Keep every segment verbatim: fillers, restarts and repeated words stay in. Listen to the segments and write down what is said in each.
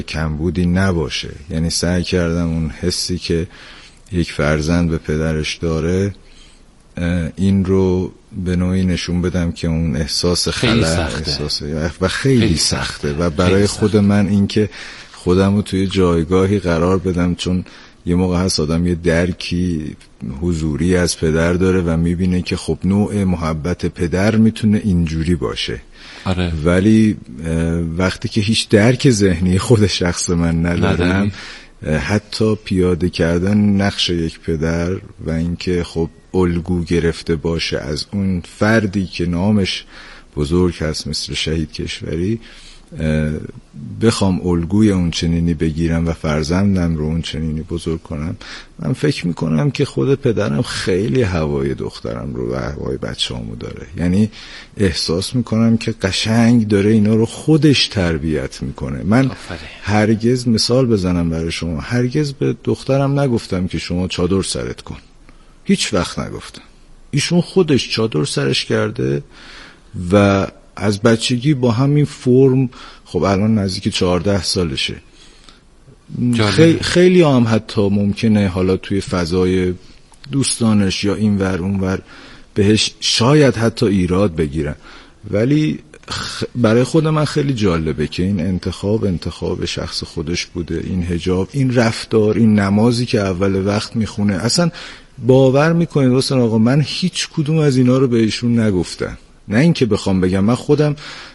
کمبودی نباشه. یعنی سعی کردم اون حسی که یک فرزند به پدرش داره این رو به نوعی نشون بدم که اون احساس خلأ احساس و خیلی, خیلی سخته و برای خود من این که خودم رو توی جایگاهی قرار بدم، چون یه موقع هست آدم یه درکی حضوری از پدر داره و میبینه که خب نوع محبت پدر میتونه اینجوری باشه. آره. ولی وقتی که هیچ درک ذهنی خود شخص من ندارم، حتی پیاده کردن نقش یک پدر و اینکه خب الگو گرفته باشه از اون فردی که نامش بزرگ هست مثل شهید کشوری، بخوام الگوی اون چنینی بگیرم و فرزندم رو اون چنینی بزرگ کنم، من فکر میکنم که خود پدرم خیلی هوای دخترم رو و هوای بچه‌امو داره. یعنی احساس میکنم که قشنگ داره اینا رو خودش تربیت میکنه. من هرگز، مثال بزنم برای شما، هرگز به دخترم نگفتم که شما چادر سرت کن، هیچ وقت نگفتم. ایشون خودش چادر سرش کرده و از بچگی با همین فرم، خب الان نزدیک چهارده سالشه. خیلی, خیلی هم حتی ممکنه حالا توی فضای دوستانش یا این ور اون ور بهش شاید حتی ایراد بگیرن، ولی برای خود من خیلی جالبه که این انتخاب انتخاب شخص خودش بوده. این حجاب، این رفتار، این نمازی که اول وقت میخونه، اصلا باور میکنید حسین آقا من هیچ کدوم از اینا رو به ایشون نگفتم. نه اینکه بخوام بگم، من خودم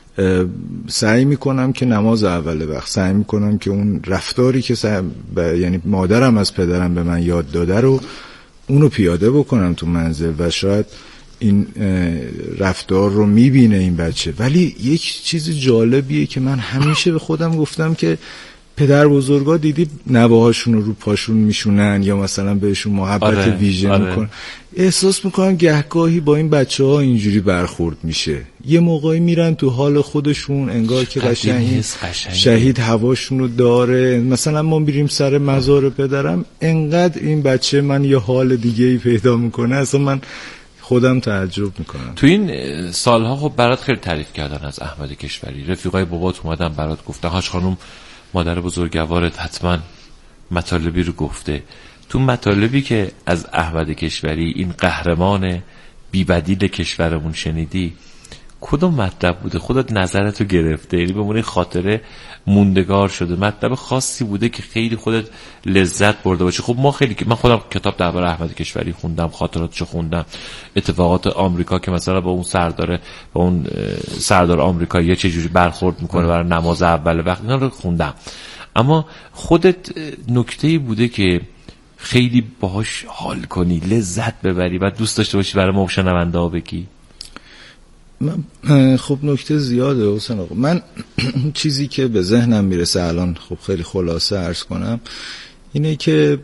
سعی میکنم که نماز اول وقت، سعی میکنم که اون رفتاری که سعی ب... یعنی مادرم از پدرم به من یاد داده رو اونو پیاده بکنم تو منزل و شاید این رفتار رو میبینه این بچه. ولی یک چیز جالبیه که من همیشه به خودم گفتم که پدر بزرگا دیدی نوهاشون رو رو پاشون میشونن یا مثلا بهشون محبت آره، ویژه آره. میکنن. احساس میکنم گهگاهی با این بچه ها اینجوری برخورد میشه. یه موقعی میرن تو حال خودشون، انگار که قشنگ شهید هواشون رو داره. مثلا ما میریم سر مزار پدرم، انقدر این بچه من یه حال دیگه ای پیدا میکنه، اصلا من خودم تعجب میکنم. تو این سالها خب برات خیلی تعریف کردن از احمد کشوری، رفیقای بابات اومدن برات گفتن هاش خانم مادر بزرگوارت حتما مطالبی رو گفته. تو مطالبی که از احمد کشوری، این قهرمان بی‌بدیل کشورمون شنیدی، کدوم مطلب بوده خودت نظرتو گرفته، یعنی بمونه خاطره موندگار شده، مطلب خاصی بوده که خیلی خودت لذت برده باشه؟ خب ما خیلی، من خودم کتاب درباره احمد کشوری خوندم، خاطراتشو خوندم، اتفاقات آمریکا که مثلا با اون سردار با اون سردار آمریکایی چه جوری برخورد میکنه برای نماز اول وقت، اینا رو خوندم. اما خودت نکته‌ای بوده که خیلی باهاش حال کنی، لذت ببری و دوست داشته باشی برای ما شنونده بگی؟ من خب نکته زیاده حسین آقا. من چیزی که به ذهنم میرسه الان، خب خیلی خلاصه عرض کنم، اینه که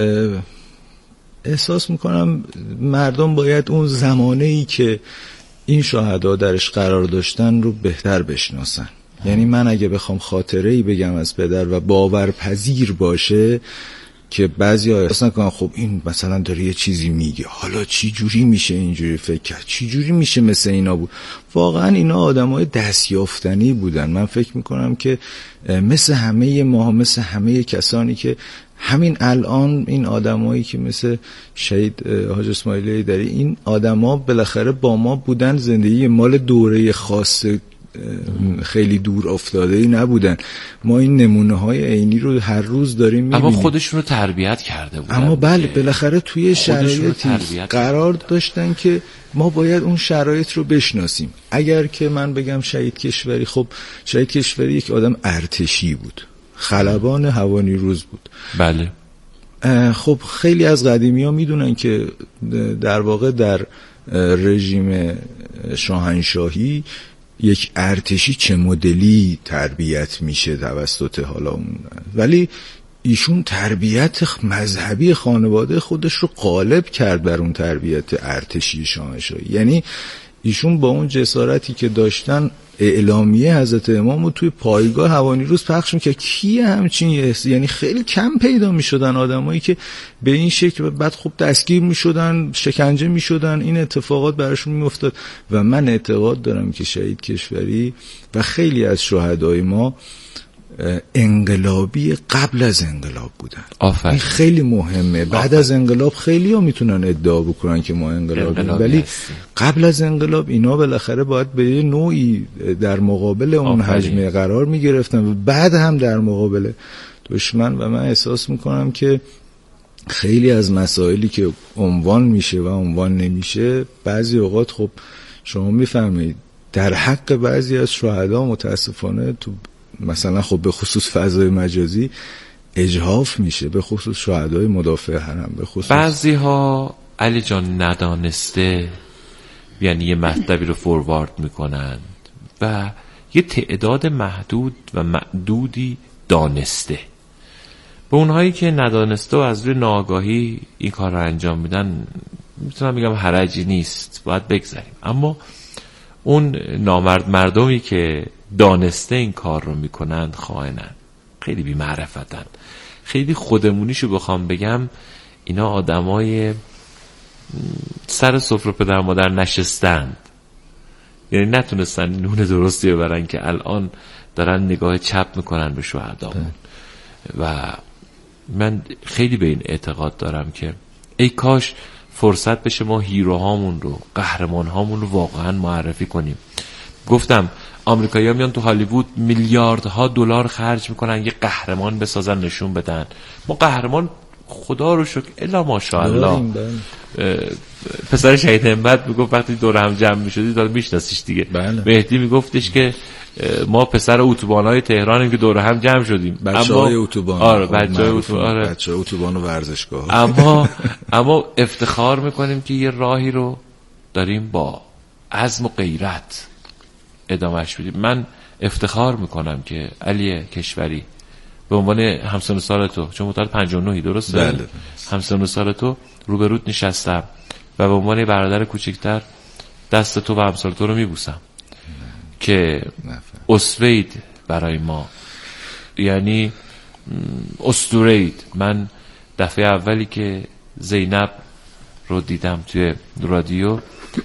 احساس میکنم مردم باید اون زمانه‌ای که این شهدا درش قرار داشتن رو بهتر بشناسن. یعنی من اگه بخوام خاطره‌ای بگم از پدر و باورپذیر باشه که بعضیا احساس نکنن خب این مثلا داره یه چیزی میگه، حالا چی جوری میشه اینجوری فکر کرد، چی جوری میشه مثل اینا بود. واقعا اینا آدمای دستیافتنی بودن. من فکر میکنم که مثل همه ما، مثل همه کسانی که همین الان این آدمایی که مثل شهید حاج اسماعیل ایدری، این آدما بالاخره با ما بودن، زندگی مال دوره خاص خیلی دور افتاده ای نبودن. ما این نمونه های عینی رو هر روز داریم میبینیم. اما خودشون رو تربیت کرده بودن. اما بله، بالاخره توی شرایطی قرار داشتن که ما باید اون شرایط رو بشناسیم. اگر که من بگم شهید کشوری، خب شهید کشوری یک آدم ارتشی بود، خلبان هوانیروز بود. بله. خب خیلی از قدیمی ها میدونن که در واقع در رژیم شاهنشاهی یک ارتشی چه مدلی تربیت میشه توسط حالا اون، ولی ایشون تربیت مذهبی خانواده خودش رو غالب کرد بر اون تربیت ارتشی شاهنشاهی. یعنی ایشون با اون جسارتی که داشتن اعلامیه حضرت امام رو توی پایگاه هوانیروز پخش میکرد. کی همچین یعنی خیلی کم پیدا میشدن آدمایی که به این شکل بعد خب دستگیر میشدن، شکنجه میشدن، این اتفاقات براشون میافتاد. و من اعتقاد دارم که شهید کشوری و خیلی از شهدای ما انقلابی قبل از انقلاب بودن. آفر. این خیلی مهمه. بعد آفر. از انقلاب خیلی ها میتونن ادعا بکنن که ما انقلابیم، ولی هستیم. قبل از انقلاب اینا بالاخره باید به یه نوعی در مقابل اون حجمه قرار میگرفتن و بعد هم در مقابل دشمن. و من احساس میکنم که خیلی از مسائلی که عنوان میشه و عنوان نمیشه بعضی اوقات خب شما میفهمید در حق بعضی از شهدا متاسفانه تو مثلا خب به خصوص فضای مجازی اجحاف میشه، به خصوص شهدای مدافع حرم. به خصوص بعضی ها علی جان ندانسته یعنی یه مطلبی رو فوروارد میکنند و یه تعداد محدود و معدودی دانسته. به اونهایی که ندانسته و از روی ناآگاهی این کار رو انجام میدن میتونم بگم حرجی نیست، باید بگذاریم. اما اون نامرد مردمی که دانسته این کار رو میکنند خائنن، خیلی بی معرفتن. خیلی خودمونیشو بخوام بگم اینا آدمای سر سفره پدر مادر نشستند، یعنی نتونستن نون درستی ببرن که الان دارن نگاه چپ میکنن به شهدامون. و من خیلی به این اعتقاد دارم که ای کاش فرصت بشه ما هیروهامون رو، قهرمانهامون رو واقعا معرفی کنیم. گفتم آمریکایی‌ها میان تو هالیوود میلیاردها دلار خرج میکنن یه قهرمان بسازن نشون بدن. ما قهرمان خدا رو شکر الا ماشاءالله. پسر شهید همت میگفت وقتی دور هم جمع میشدی داد میشناسیش دیگه. بله. مهدی میگفتش که ما پسر اتوبان‌های تهرانیم که دور هم جمع شدیم. بچه‌های اتوبان. آره بچه‌های اتوبان. آره. بچه‌های اتوبان و ورزشگاه. اما اما افتخار میکنیم که یه راهی رو داریم با عزم و غیرت ادامهش بدیم. من افتخار میکنم که علی کشوری به عنوان همسن سال تو، چون متولد پنجاه و نه درسته؟ بله. همسن سال تو روبروت نشستم و به عنوان برادر کوچکتر دست تو و همسال تو رو میبوسم که اسوید برای ما، یعنی اسطوره‌اید. من دفعه اولی که زینب رو دیدم توی رادیو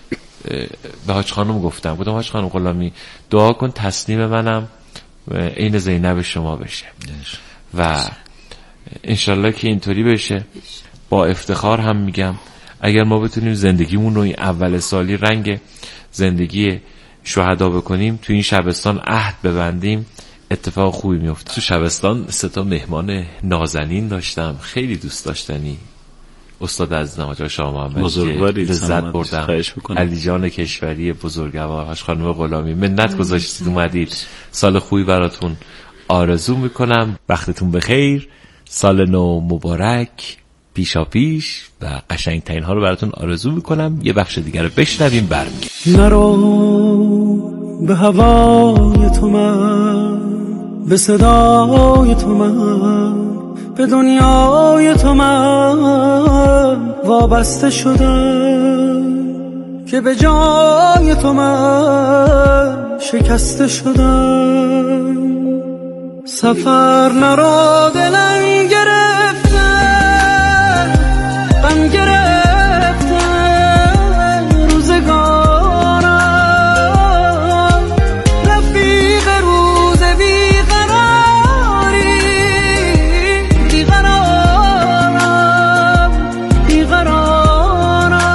به حاج خانم گفتم گفتم حاج خانم غلامی دعا کن تسلیم منم این زینب شما بشه و انشالله که اینطوری بشه. با افتخار هم میگم اگر ما بتونیم زندگیمون رو این اول سالی رنگ زندگی شهدا بکنیم، تو این شبستان عهد ببندیم، اتفاق خوبی میفته. تو شبستان سه تا مهمان نازنین داشتم، خیلی دوست داشتنی. استاد عزیزم آقا شاه محمدی لذت بردم، علی جان کشوری بزرگوار، حاج خانم غلامی منت گذاشتید اومدید. سال خوبی براتون آرزو میکنم، وقتتون بخیر، سال نو مبارک پیشا پیش و قشنگ ترین ها رو براتون آرزو میکنم. یه بخش دیگر رو بشنویم برمیگردیم. نرو به هوای تو من، به صدای تو من، به دنیای تو من وابسته شدم که به جای تو من شکسته شدم. سفر نرو دلم گرفته، غم گرفته روزگارم، رفیق روز بیقراری، بیقرارم بیقرارم.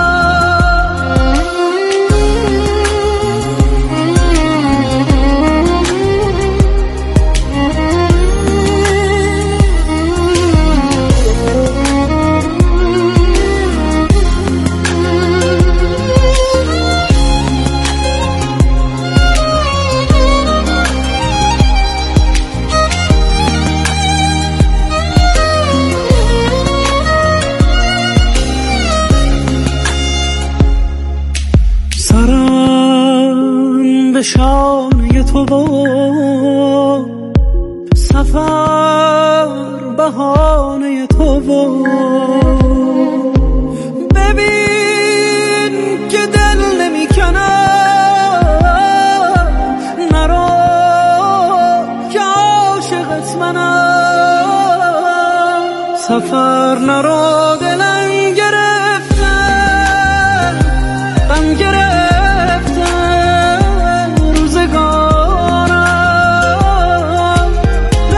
سرم به شانه تو با سفر بهانه تو با، ببین که دل نمی کنم، نرو که عاشقت منم. سفر نرو دلم گرفته، غم گرفته روزگارم،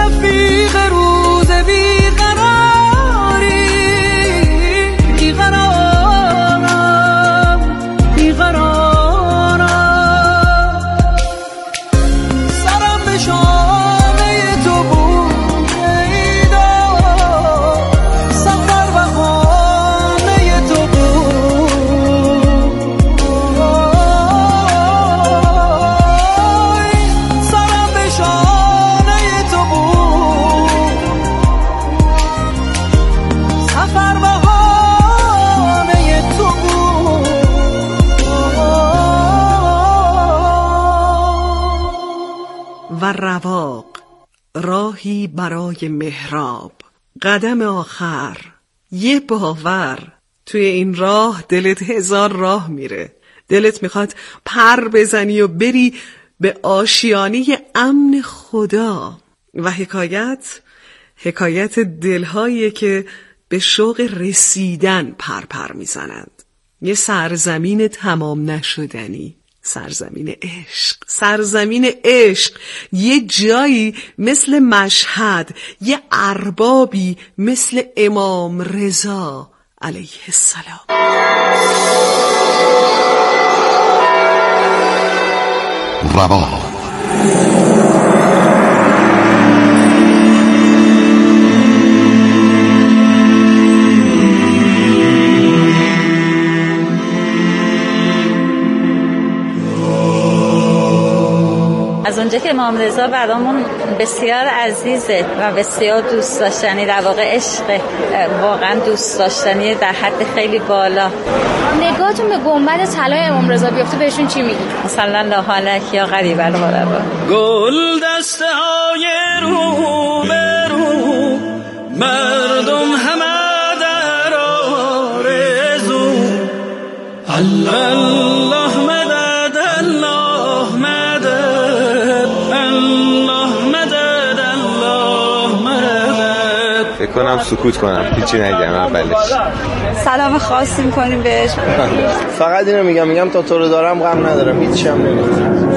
راهی برای محراب، قدم آخر یه باور. توی این راه دلت هزار راه میره، دلت میخواد پر بزنی و بری به آشیانه امن خدا. و حکایت حکایت دلهاییه که به شوق رسیدن پر پر میزنند. یه سرزمین تمام نشدنی، سرزمین عشق، سرزمین عشق، یه جایی مثل مشهد، یه اربابی مثل امام رضا علیه السلام. رباب از اونجا که امام رضا برامون بسیار عزیزه و بسیار دوست داشتنی، در واقع عشق واقعا دوست داشتنی در حد خیلی بالا. نگاهتون به گنبد طلای امام رضا بیفته بهشون چی میگی؟ مثلا الله علیک یا غریب الغربا. گل دسته های رو به رو، مردم همه در آرزو. الله مدد، الله مدد، الله مدد، الله مدد. فکر کنم سکوت کنم، هیچی نگم اولش. سلام خاصی میکنیم بهش. فقط اینو میگم میگم تا تو رو دارم غم ندارم، هیچی هم نمیگم.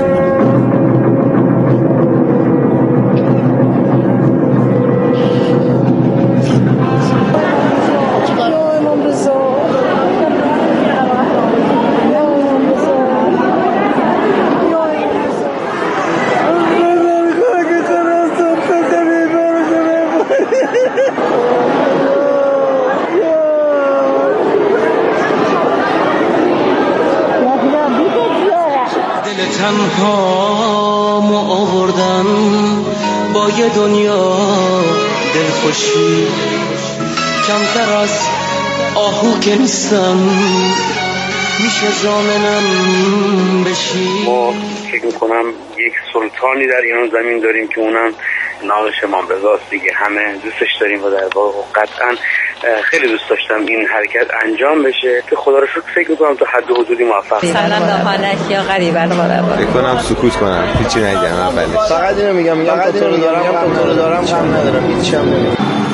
تنهامو آوردن با یه دنیا دلخوشی، کمتر از آهو که نیستم میشه زامنم بشی. ما فکر میکنم یک سلطانی در ایران زمین داریم که اونم نامش امام رضاست دیگه. همه دوستش داریم و در واقع قطعا خیلی دوست داشتم این حرکت انجام بشه که خدا رو شکر فکر میکنم تا حد و حدودی موفق شدم. سلام الله علیک یا غریب الغربا. فکر کنم سکوت کنم، هیچی نگم اولش. فقط اینو میگم میگم تا تو رو دارم غم تو رو دارم غم ندارم، هیچی هم نمیگم.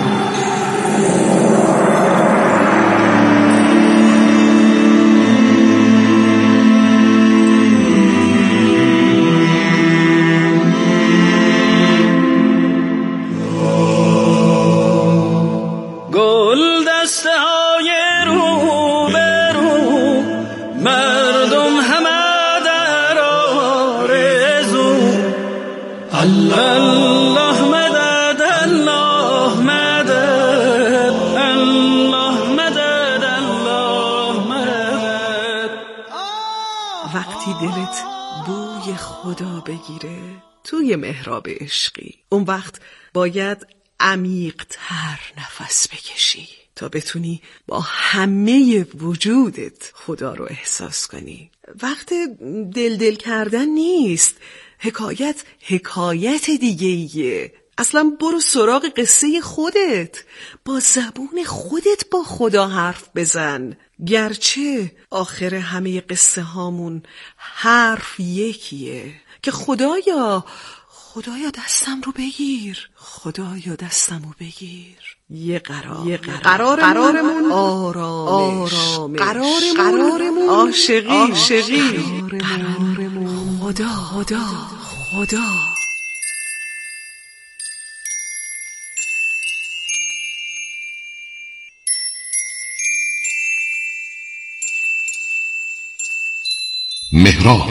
وقتی دلت بوی خدا بگیره توی محراب عشقی، اون وقت باید عمیق‌تر نفس بکشی تا بتونی با همه وجودت خدا رو احساس کنی. وقت دل دل کردن نیست، حکایت حکایت دیگه ایه. اصلا برو سراغ قصه خودت، با زبون خودت با خدا حرف بزن. گرچه آخر همه قصه هامون حرف یکیه که خدایا خدایا دستم رو بگیر، خدایا دستم رو بگیر. یه قرار یه قرار قرارمون آرامش، آرامش قرارمون قرارمون عاشقی، عاشقی قرارمون خدا خدا خدا. مهراب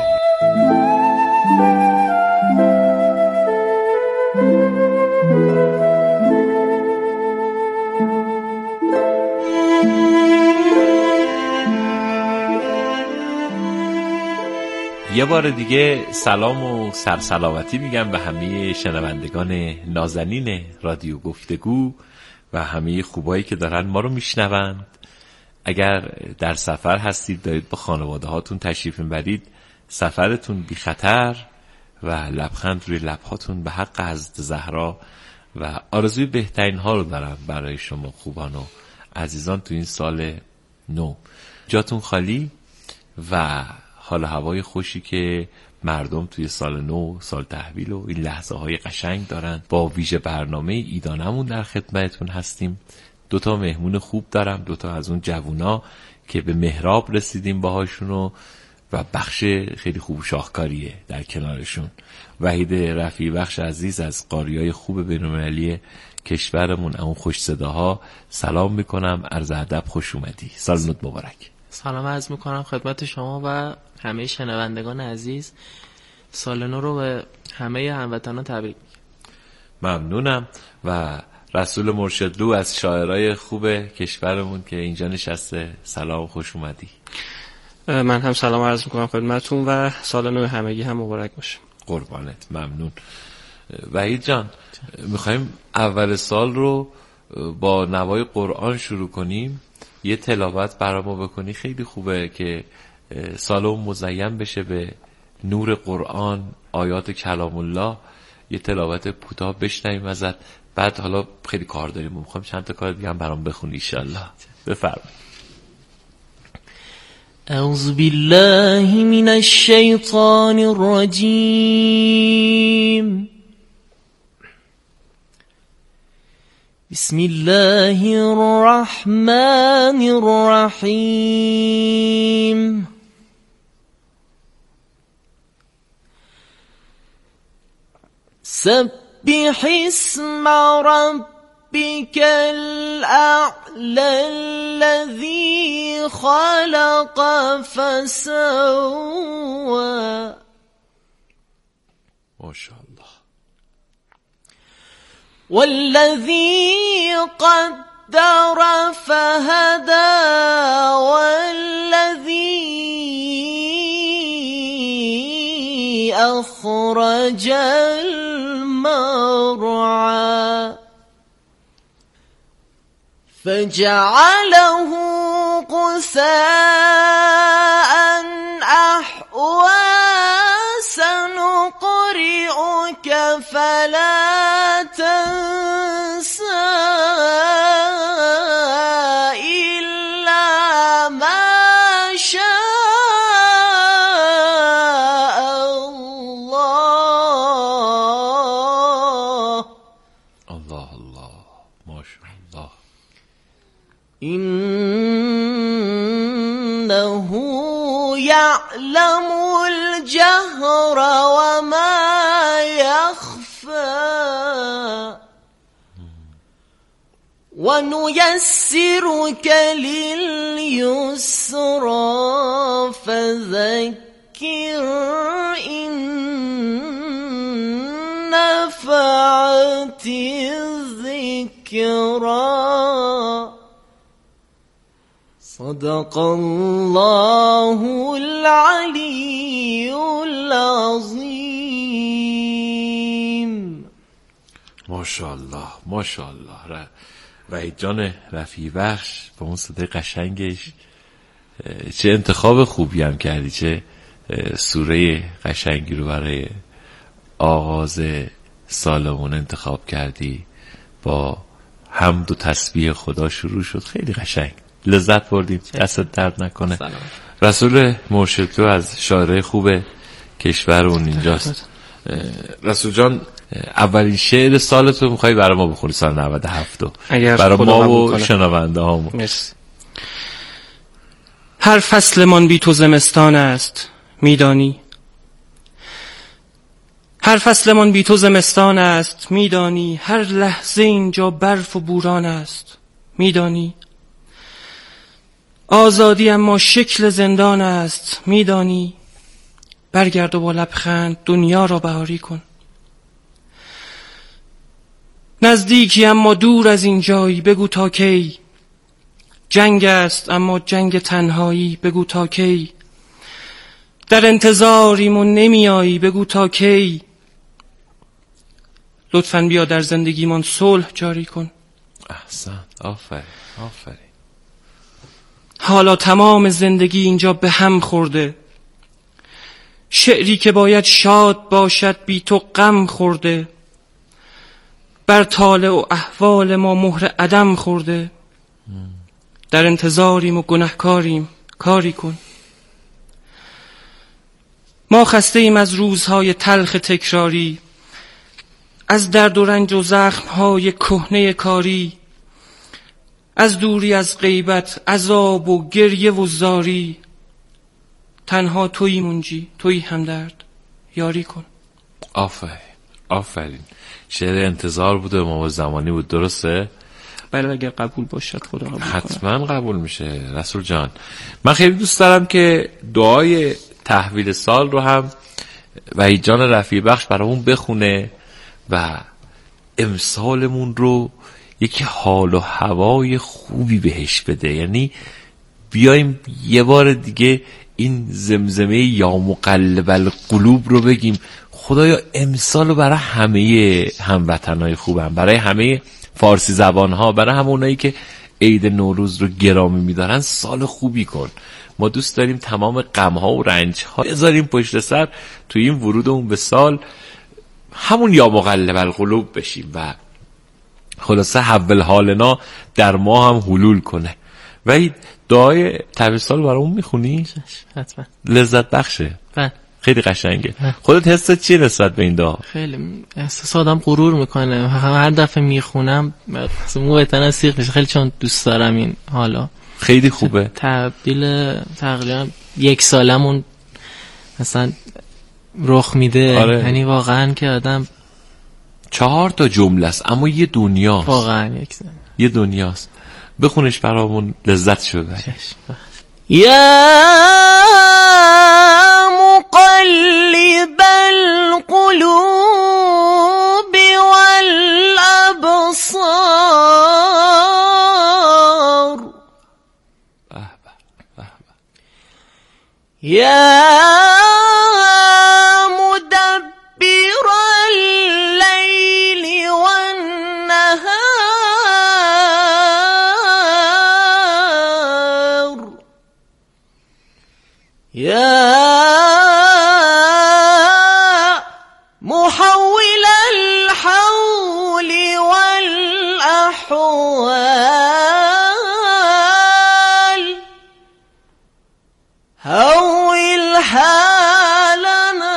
یه بار دیگه سلام و سرسلامتی میگم به همه شنوندگان نازنین رادیو گفتگو و همه خوبایی که دارن ما رو میشنوند. اگر در سفر هستید، دارید با خانواده هاتون تشریف میبرید، سفرتون بی خطر و لبخند روی لبهاتون به حق حضرت زهرا و آرزوی بهترین ها رو دارم برای شما خوبان و عزیزان تو این سال نو. جاتون خالی و حال هوای خوشی که مردم توی سال نو، سال تحویل و این لحظه های قشنگ دارن. با ویژه برنامه ایدانمون در خدمتتون هستیم. دوتا مهمون خوب دارم، دوتا از اون جوونا که به محراب رسیدیم باهاشون و و بخش خیلی خوب و شاهکاریه در کنارشون. وحید رفیعی بخش عزیز از قاریای خوب بین‌المللی کشورمون، اون خوش صداها، سلام میکنم، عرض ادب، خوش اومدی، سال نو مبارک. سلام عرض میکنم خدمت شما و همه شنوندگان عزیز. سال نو رو به همه هموطنان تبریک میگم. ممنونم. و رسول مرشدلو از شاعرای خوب کشورمون که اینجا نشسته، سلام، خوش اومدی. من هم سلام عرض میکنم خدمتتون و سال نو همگی هم مبارک باشه. قربانت، ممنون. وحید جان، میخوایم اول سال رو با نوای قرآن شروع کنیم. یه تلاوت برای ما بکنی، خیلی خوبه که سالمون مزین بشه به نور قرآن، آیات کلام الله. یه تلاوت کوتاه بشنویم ازت، بعد حالا خیلی کار داریم، میخوایم چند تا کار دیگه هم برام بخونی ان شاء الله. بفرمایید. اعوذ بالله من الشیطان الرجیم. بسم الله الرحمن الرحیم. سبح اسم ربك الأعلى الذي خلق فسوى. ما شاء الله. والذي قدر فهدى والذي أخرج المرعى فجعله غثاء أحوى سنقرئك فلا تنسى إلا ما شاء الله. الله الله، ما شاء الله. إنه يعلم الجهر وما يخفى ونيسرك لليسرى فذكر إن نفعت الذكرى. صدق الله العلی العظیم. ماشاءالله ماشاءالله. وحید جان رفیعی بخش با اون صدای قشنگش، چه انتخاب خوبی هم کردی، چه سوره قشنگی رو برای آغاز سالمون انتخاب کردی. با حمد و تسبیح خدا شروع شد، خیلی قشنگ، لذت بردیم، دستت درد نکنه. سلام. رسول مرشدلو از شاعرای خوب کشورمون اینجاست. رسول جان، اولین شعر سالتو میخوای برای ما بخونی، سال نود و هفت برای ما و شنونده هامون. مرسی. هر فصل من بی تو زمستان است میدانی، هر فصل من بی تو زمستان است میدانی، هر لحظه اینجا برف و بوران است میدانی، آزادی اما شکل زندان است میدانی، برگرد و با لبخند دنیا را بهاری کن. نزدیکی اما دور از این جایی، بگو تا کی، جنگ است اما جنگ تنهایی، بگو تا کی، در انتظاریم و نمیایی، بگو تا کی، لطفاً بیا در زندگیمان صلح جاری کن. احسن، آفرین آفرین. حالا تمام زندگی اینجا به هم خورده، شعری که باید شاد باشد بی تو غم خورده، بر طالع و احوال ما مهر عدم خورده. در انتظاریم و گنهکاریم، کاری کن. ما خسته ایم از روزهای تلخ تکراری، از درد و رنج و زخمهای کهنه کاری، از دوری از غیبت، عذاب و گریه و زاری. تنها تویی منجی، تویی همدرد، یاری کن. آفرین آفرین. شعر انتظار بود و ما زمانی بود، درسته؟ بله اگر قبول باشد خدا قبول کنه. حتما قبول میشه رسول جان. من خیلی دوست دارم که دعای تحویل سال رو هم وحید جان رفیع بخش برامون بخونه و امسالمون رو یکی حال و هوای خوبی بهش بده. یعنی بیایم یه بار دیگه این زمزمه یا مقلب القلوب رو بگیم خدایا امسال رو برای همه هموطنهای خوبم، برای همه فارسی زبانها، برای همونایی که عید نوروز رو گرامی می‌دارن سال خوبی کن. ما دوست داریم تمام غم‌ها و رنج‌ها بذاریم پشت سر تو این ورودمون به سال همون یا مقلب القلوب بشیم و خلاصه حول حالنا در ما هم حلول کنه. و دعای تحویل سال برامون میخونی؟ حتما. لذت بخشه. بله. خیلی قشنگه. خودت حست چیه نسبت به این دعا؟ خیلی احساس آدم غرور میکنه. هر دفعه میخونم مو تنم سیخ میشه، خیلی چون دوست دارم این حالا. خیلی خوبه. تبدیل تقریبا یک سالمون مثلا رخ میده. آره. یعنی واقعا که آدم چهار تا جمله است اما یه دنیاست. واقعا یک سال. یه دنیاست. بخونش برامون لذت شده. یا مقلب القلوب والابصار یا مدبر الليل والنهار يا محول الحول والأحوال هول حالنا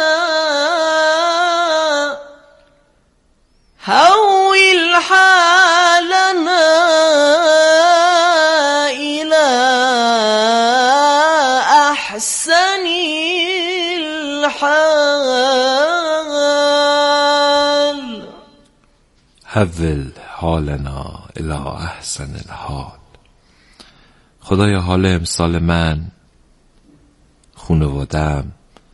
هول حالنا إلى أحسن الحال حول حالنا الی احسن الحال. خدایا حال امسال من، خانواده‌ام،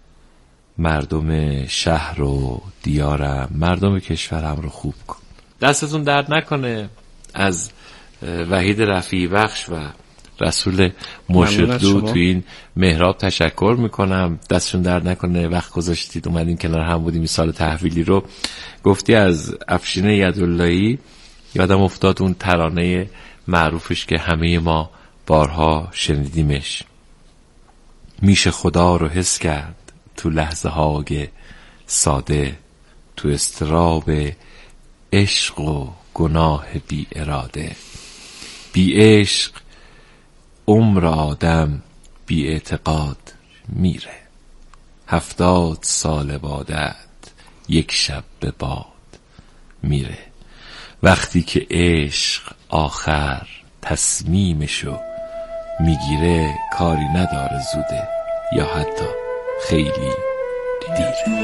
مردم شهر و دیارم، مردم کشورم رو خوب کن. دستتون درد نکنه. از وحید رفیع بخش و رسول مرشدلو تو این محراب تشکر میکنم. دستشون درد نکنه، وقت گذاشتید اومدین کنار هم بودیم این سال تحویلی رو. گفتی از افشین یداللهی، یادم افتاد اون ترانه معروفش که همه ما بارها شنیدیمش. میشه خدا رو حس کرد تو لحظه های ساده، تو استراب عشق و گناه بی اراده. بی عشق عمر آدم بی اعتقاد میره. هفتاد سال بادت یک شب به باد میره. وقتی که عشق آخر تصمیمشو میگیره کاری نداره زوده یا حتی خیلی دیره.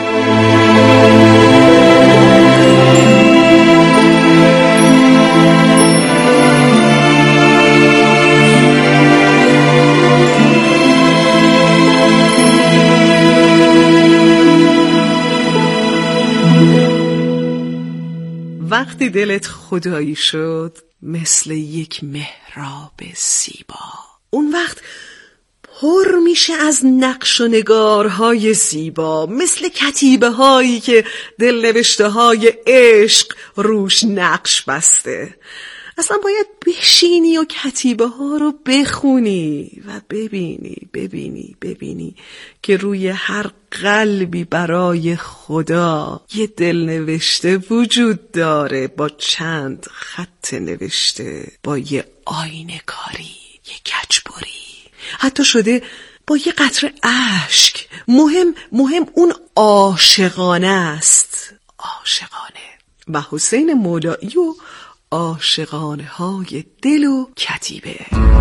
وقتی دلت خدایی شد مثل یک محراب زیبا، اون وقت پر میشه از نقش و نگارهای زیبا، مثل کتیبه هایی که دلنوشته های عشق روش نقش بسته. اصلا باید بشینی و کتیبه ها رو بخونی و ببینی ببینی ببینی که روی هر قلبی برای خدا یه دل نوشته وجود داره، با چند خط نوشته، با یه آینه کاری، یه کجبری، حتی شده با یه قطره اشک. مهم مهم اون عاشقانه است، عاشقانه. و حسین مولایی و عاشقانه های دل و کتیبه.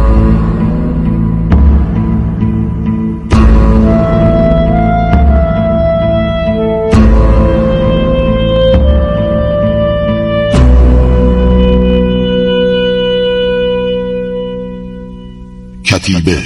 کتیبه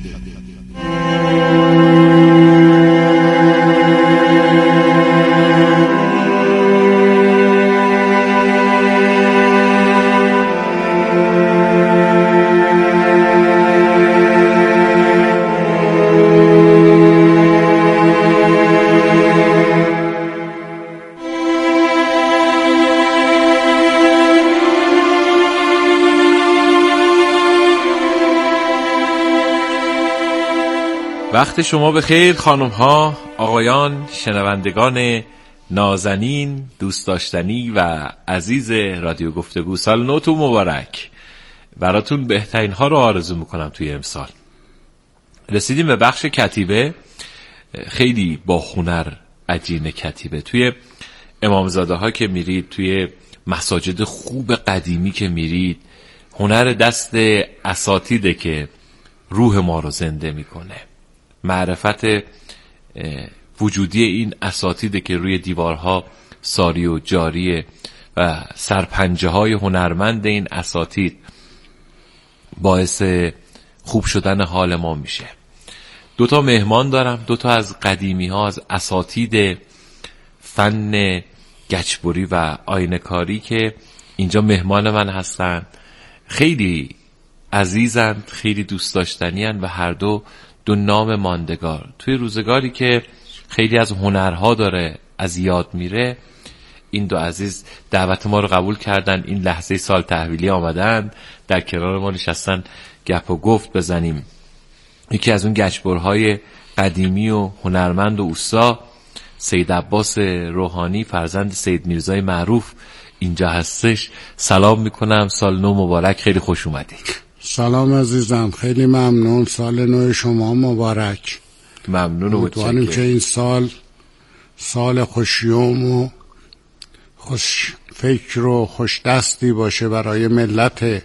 وقت شما بخیر خانم ها، آقایان، شنوندگان نازنین، دوست داشتنی و عزیز رادیو گفتگو. سال نوتون مبارک. براتون بهترین ها رو آرزو میکنم توی امسال. رسیدیم به بخش کتیبه. خیلی با هنر عجین کتیبه. توی امامزاده ها که میرید، توی مساجد خوب قدیمی که میرید، هنر دست اساتیده که روح ما رو زنده میکنه. معرفت وجودی این اساتیده که روی دیوارها ساری و جاریه و سرپنجه های هنرمند این اساتید باعث خوب شدن حال ما میشه. دوتا مهمان دارم، دوتا از قدیمی ها، از اساتید فن گچبری و آینه‌کاری که اینجا مهمان من هستن. خیلی عزیزند، خیلی دوست داشتنی‌اند و هر دو دو نام ماندگار توی روزگاری که خیلی از هنرها داره از یاد میره. این دو عزیز دعوت ما رو قبول کردن، این لحظه سال تحویلی آمدن، در کنار ما نشستن گپ و گفت بزنیم. یکی از اون گچبرهای قدیمی و هنرمند و اوستا سید عباس روحانی، فرزند سید میرزای معروف، اینجا هستش. سلام میکنم، سال نو مبارک، خیلی خوش اومدید. سلام عزیزم، خیلی ممنون، سال نو شما مبارک. ممنون و متشکرم که این سال سال خوشیوم و خوش فکر و خوش دستی باشه برای ملت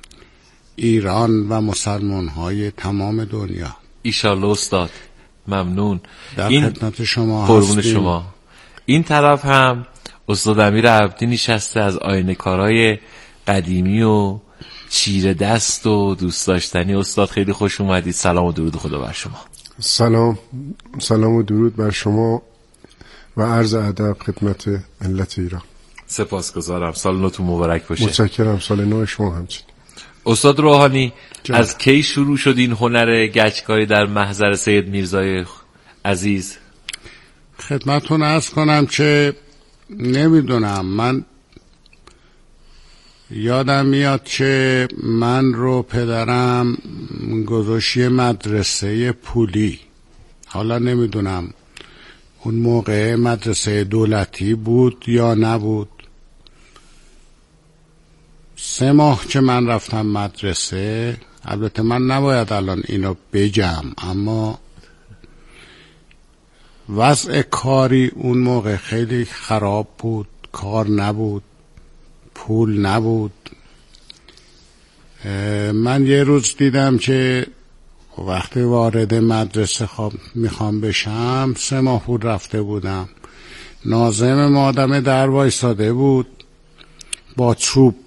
ایران و مسلمان های تمام دنیا. ایشالله استاد. ممنون. در این خدمت شما قربون هستیم. شما. این طرف هم استاد امیر عبدی نشسته، از آینه‌کارای قدیمی و چیره دست و دوست داشتنی. استاد خیلی خوش اومدید. سلام و درود خدا بر شما. سلام سلام و درود بر شما و عرض ادب خدمت ملت ایران. سپاسگزارم. سال نوتون مبارک باشه. متشکرم. سال نو شما همچنین. استاد روحانی، جان. از کی شروع شد این هنر گچکاری در محضر سید میرزای عزیز؟ خدمتون عرض کنم که نمیدونم، من یادم میاد که من رو پدرم گذاشتی مدرسه پولی. حالا نمیدونم اون موقع مدرسه دولتی بود یا نبود. سه ماه که من رفتم مدرسه، البته من نباید الان اینو بگم، اما وضع کاری اون موقع خیلی خراب بود، کار نبود، پول نبود. من یه روز دیدم که وقتی وارد مدرسه خواب میخوام بشم، سه ماه بود رفته بودم، ناظم مادم در وایساده بود با چوب